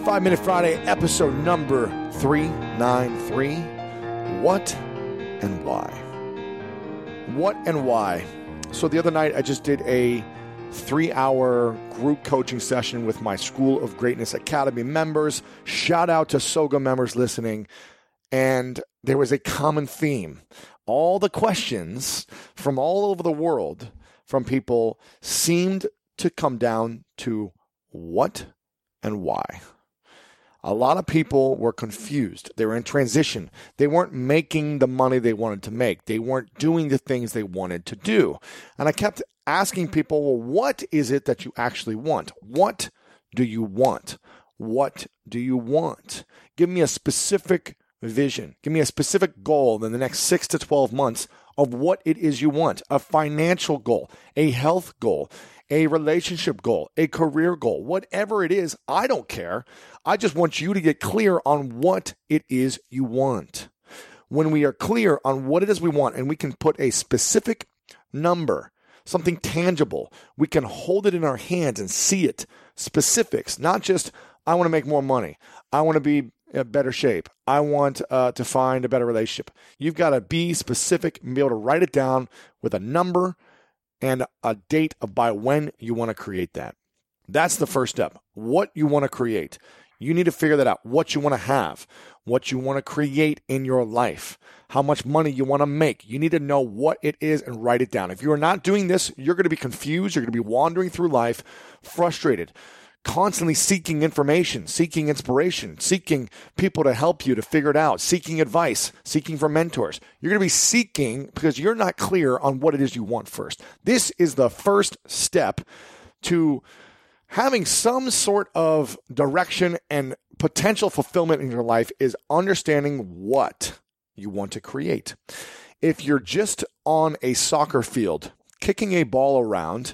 5-Minute Friday, episode number 393. What and why? What and why? So the other night, I just did a 3-hour group coaching session with my School of Greatness Academy members. Shout out to SOGA members listening. And there was a common theme. All the questions from all over the world from people seemed to come down to what and why. A lot of people were confused. They were in transition. They weren't making the money they wanted to make. They weren't doing the things they wanted to do. And I kept asking people, well, what is it that you actually want? What do you want? What do you want? Give me a specific vision. Give me a specific goal in the next 6 to 12 months of what it is you want. A financial goal, a health goal, a relationship goal, a career goal, whatever it is, I don't care. I just want you to get clear on what it is you want. When we are clear on what it is we want and we can put a specific number, something tangible, we can hold it in our hands and see it, specifics, not just, I want to make more money. I want to be in better shape. I want to find a better relationship. You've got to be specific and be able to write it down with a number and a date of by when you want to create that. That's the first step. What you want to create. You need to figure that out. What you want to have, what you want to create in your life, how much money you want to make. You need to know what it is and write it down. If you are not doing this, you're going to be confused. You're going to be wandering through life, frustrated, constantly seeking information, seeking inspiration, seeking people to help you to figure it out, seeking advice, seeking for mentors. You're going to be seeking because you're not clear on what it is you want first. This is the first step to having some sort of direction and potential fulfillment in your life is understanding what you want to create. If you're just on a soccer field, kicking a ball around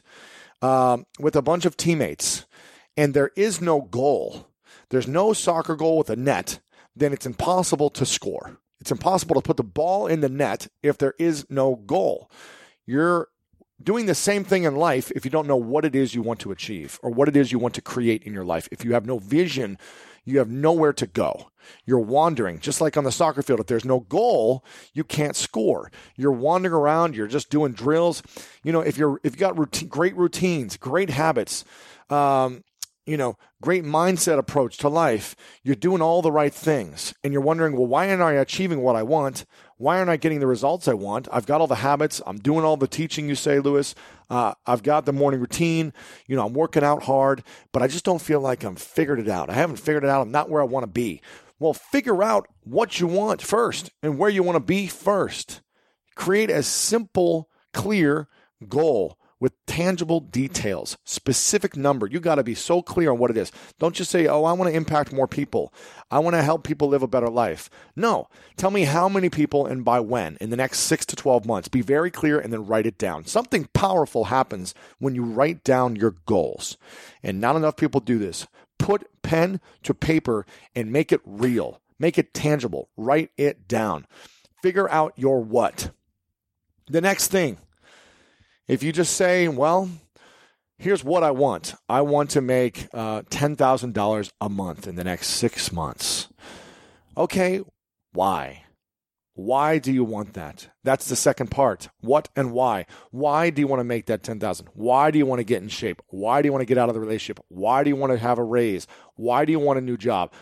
with a bunch of teammates, and there is no goal, there's no soccer goal with a net, then it's impossible to score. It's impossible to put the ball in the net if there is no goal. You're doing the same thing in life if you don't know what it is you want to achieve or what it is you want to create in your life. If you have no vision, you have nowhere to go. You're wandering, just like on the soccer field. If there's no goal, you can't score. You're wandering around. You're just doing drills. You know, if you've got great routines, great habits, great mindset approach to life, you're doing all the right things. And you're wondering, well, why aren't I achieving what I want? Why aren't I getting the results I want? I've got all the habits. I'm doing all the teaching, you say, Lewis. I've got the morning routine. I'm working out hard, but I just don't feel like I'm figured it out. I haven't figured it out. I'm not where I want to be. Well, figure out what you want first and where you want to be first. Create a simple, clear goal with tangible details, specific number. You got to be so clear on what it is. Don't just say, oh, I want to impact more people. I want to help people live a better life. No, tell me how many people and by when in the next 6 to 12 months. Be very clear and then write it down. Something powerful happens when you write down your goals. And not enough people do this. Put pen to paper and make it real. Make it tangible. Write it down. Figure out your what. The next thing. If you just say, well, here's what I want. I want to make $10,000 a month in the next 6 months. Okay, why? Why do you want that? That's the second part. What and why? Why do you want to make that $10,000? Why do you want to get in shape? Why do you want to get out of the relationship? Why do you want to have a raise? Why do you want a new job?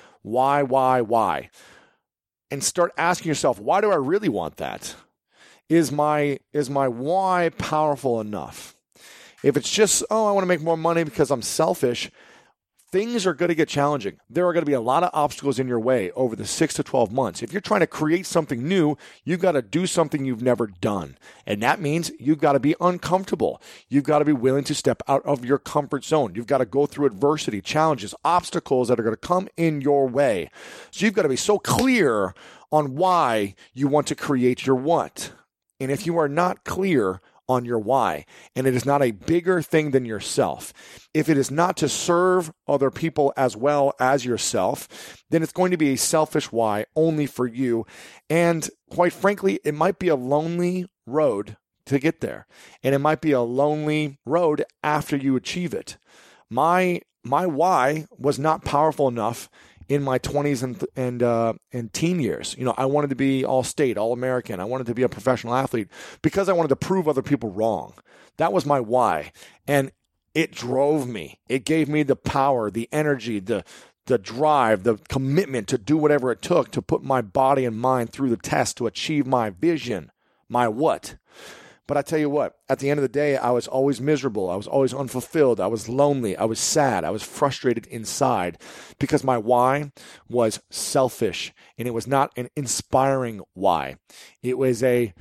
Why? And start asking yourself, why do I really want that? Is my why powerful enough? If it's just, I want to make more money because I'm selfish, things are going to get challenging. There are going to be a lot of obstacles in your way over the 6 to 12 months. If you're trying to create something new, you've got to do something you've never done. And that means you've got to be uncomfortable. You've got to be willing to step out of your comfort zone. You've got to go through adversity, challenges, obstacles that are going to come in your way. So you've got to be so clear on why you want to create your what. And if you are not clear on your why, and it is not a bigger thing than yourself, if it is not to serve other people as well as yourself, then it's going to be a selfish why only for you. And quite frankly, it might be a lonely road to get there. And it might be a lonely road after you achieve it. My my why was not powerful enough in my 20s and teen years. I wanted to be all-state, all-American. I wanted to be a professional athlete because I wanted to prove other people wrong. That was my why. And it drove me. It gave me the power, the energy, the drive, the commitment to do whatever it took to put my body and mind through the test to achieve my vision, my what. But I tell you what, at the end of the day, I was always miserable. I was always unfulfilled. I was lonely. I was sad. I was frustrated inside because my why was selfish, and it was not an inspiring why. It was a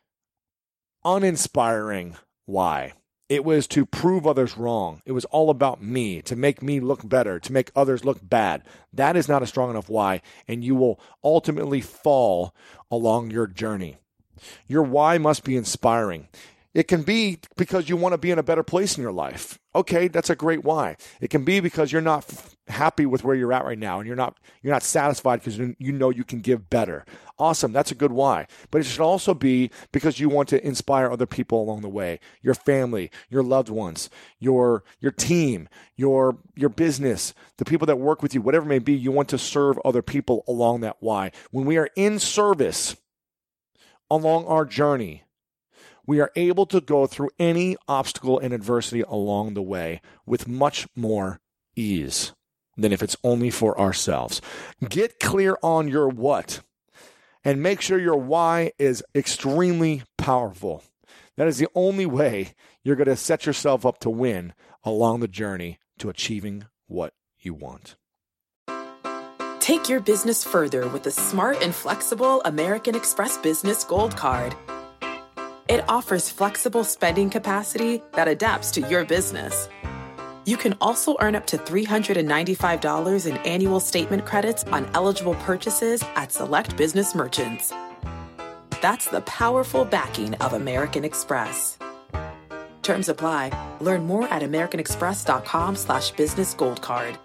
uninspiring why. It was to prove others wrong. It was all about me, to make me look better, to make others look bad. That is not a strong enough why, and you will ultimately fall along your journey. Your why must be inspiring. It can be because you want to be in a better place in your life. Okay, that's a great why. It can be because you're not happy with where you're at right now and you're not satisfied because you know you can give better. Awesome, that's a good why. But it should also be because you want to inspire other people along the way. Your family, your loved ones, your team, your business, the people that work with you, whatever it may be, you want to serve other people along that why. When we are in service along our journey, we are able to go through any obstacle and adversity along the way with much more ease than if it's only for ourselves. Get clear on your what and make sure your why is extremely powerful. That is the only way you're going to set yourself up to win along the journey to achieving what you want. Take your business further with the smart and flexible American Express Business Gold Card. It offers flexible spending capacity that adapts to your business. You can also earn up to $395 in annual statement credits on eligible purchases at select business merchants. That's the powerful backing of American Express. Terms apply. Learn more at americanexpress.com/business gold card.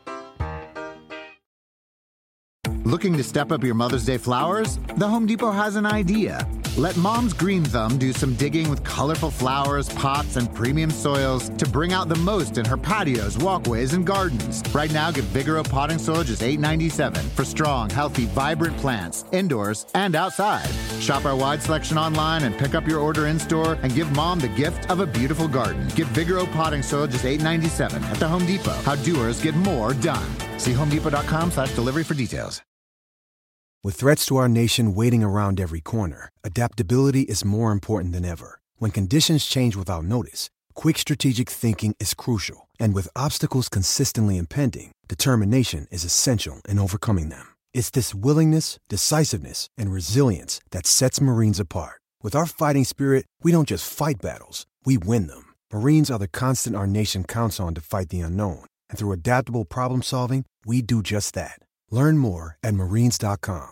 Looking to step up your Mother's Day flowers? The Home Depot has an idea. Let Mom's Green Thumb do some digging with colorful flowers, pots, and premium soils to bring out the most in her patios, walkways, and gardens. Right now, get Vigoro potting soil just $8.97 for strong, healthy, vibrant plants, indoors and outside. Shop our wide selection online and pick up your order in-store and give Mom the gift of a beautiful garden. Get Vigoro potting soil just $8.97 at the Home Depot. How doers get more done. See homedepot.com/delivery for details. With threats to our nation waiting around every corner, adaptability is more important than ever. When conditions change without notice, quick strategic thinking is crucial. And with obstacles consistently impending, determination is essential in overcoming them. It's this willingness, decisiveness, and resilience that sets Marines apart. With our fighting spirit, we don't just fight battles, we win them. Marines are the constant our nation counts on to fight the unknown. And through adaptable problem solving, we do just that. Learn more at marines.com.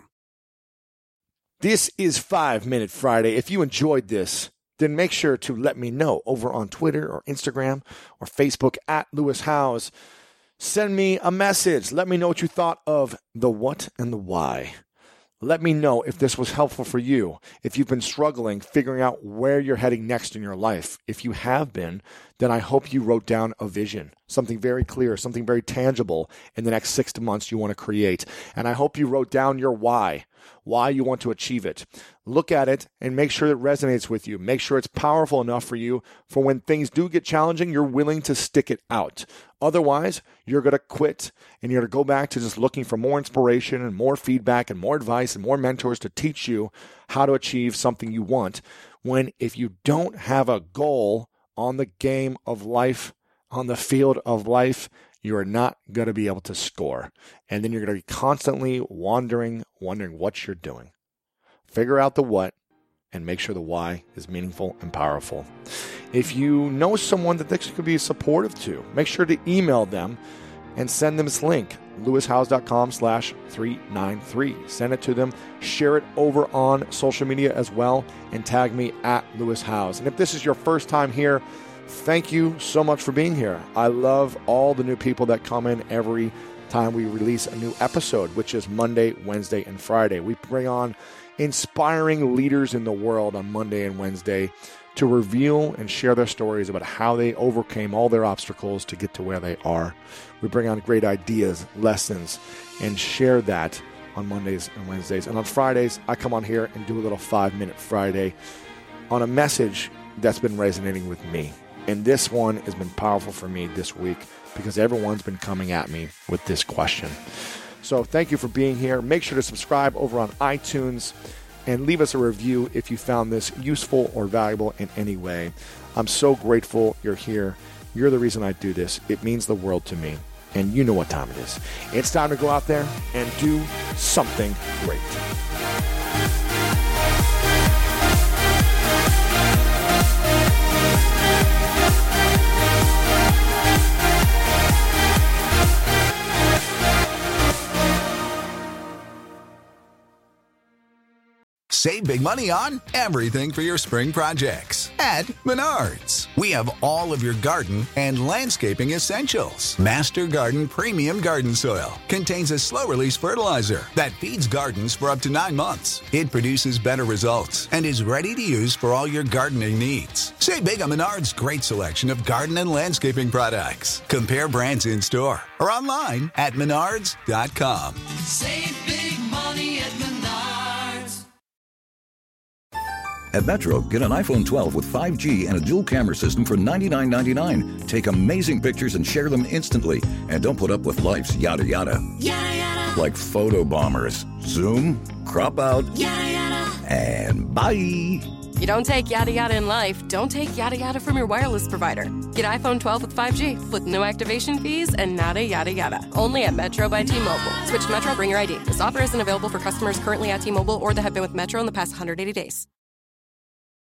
This is 5 Minute Friday. If you enjoyed this, then make sure to let me know over on Twitter or Instagram or Facebook at Lewis Howes. Send me a message. Let me know what you thought of the what and the why. Let me know if this was helpful for you, if you've been struggling figuring out where you're heading next in your life. If you have been, then I hope you wrote down a vision, something very clear, something very tangible in the next 6 months you want to create. And I hope you wrote down your why you want to achieve it. Look at it and make sure it resonates with you. Make sure it's powerful enough for you for when things do get challenging, you're willing to stick it out. Otherwise, you're going to quit and you're going to go back to just looking for more inspiration and more feedback and more advice and more mentors to teach you how to achieve something you want. When if you don't have a goal on the game of life, on the field of life, you are not going to be able to score. And then you're going to be constantly wondering what you're doing. Figure out the what and make sure the why is meaningful and powerful. If you know someone that this could be supportive to, make sure to email them and send them this link, lewishowes.com/393. Send it to them. Share it over on social media as well and tag me at Lewis Howes. And if this is your first time here, thank you so much for being here. I love all the new people that come in every time we release a new episode, which is Monday, Wednesday, and Friday. We bring on inspiring leaders in the world on Monday and Wednesday to reveal and share their stories about how they overcame all their obstacles to get to where they are. We bring on great ideas, lessons, and share that on Mondays and Wednesdays. And on Fridays, I come on here and do a little 5-Minute Friday on a message that's been resonating with me. And this one has been powerful for me this week because everyone's been coming at me with this question. So thank you for being here. Make sure to subscribe over on iTunes and leave us a review if you found this useful or valuable in any way. I'm so grateful you're here. You're the reason I do this. It means the world to me. And you know what time it is. It's time to go out there and do something great. Save big money on everything for your spring projects at Menards. We have all of your garden and landscaping essentials. Master Garden Premium Garden Soil contains a slow-release fertilizer that feeds gardens for up to 9 months. It produces better results and is ready to use for all your gardening needs. Save big on Menards' great selection of garden and landscaping products. Compare brands in-store or online at menards.com. Save big money at Menards. At Metro, get an iPhone 12 with 5G and a dual camera system for $99.99. Take amazing pictures and share them instantly. And don't put up with life's yada yada. Yada yada. Like photo bombers. Zoom, crop out, Yada yada. and bye. You don't take yada yada in life, don't take yada yada from your wireless provider. Get iPhone 12 with 5G with no activation fees and nada yada yada. Only at Metro by T-Mobile. Switch to Metro, bring your ID. This offer isn't available for customers currently at T-Mobile or that have been with Metro in the past 180 days.